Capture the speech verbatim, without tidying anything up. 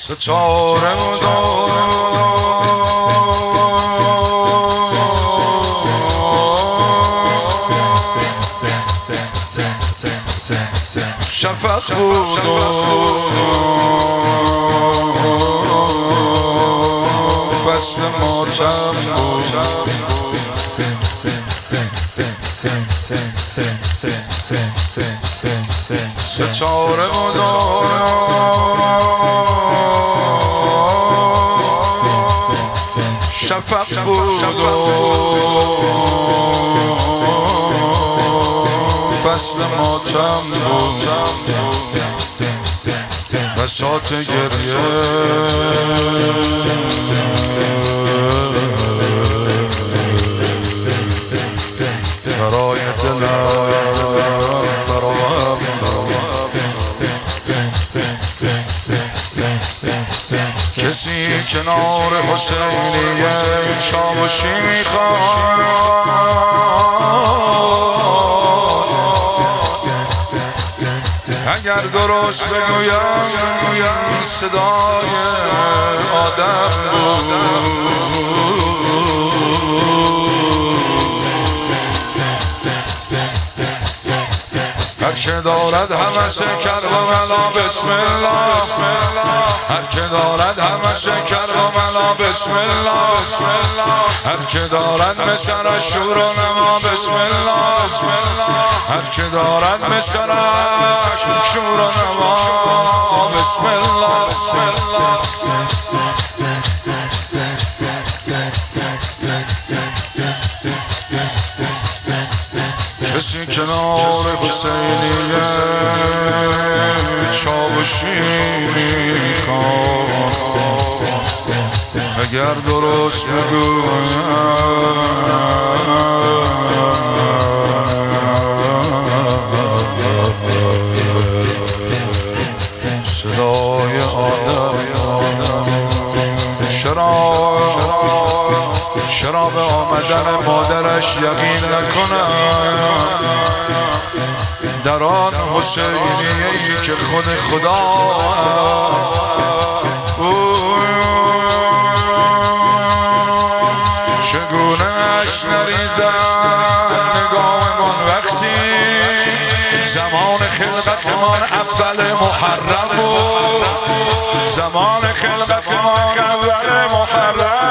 ستاره شفق بود فصل ماتم بود ستاره بود شفق بود فصل ماتم بود بساط گریه برای دلم فراهم کسی کنار حسینیه چاوشی میخواد اگر درست بگویم صدای آدم بود هر که دارد همه شکر و ملا بسم الله هر که دارد همه شکر و ملا بسم الله هر که دارد مثل شور و نما بسم الله هر که دارد مثل شور و نما بسم الله کسی کنار حسینیه چاوشی میخواد اگر درست بگویم صدای آدم شراب چرا به آمدن مادرش یقین نکنم در آن حسینیه‌ای که خود خدا چگونه اش نریزد نگاهمان وقتی زمان خلقتمان اول محرم بود زمان خلقتمان اول محرم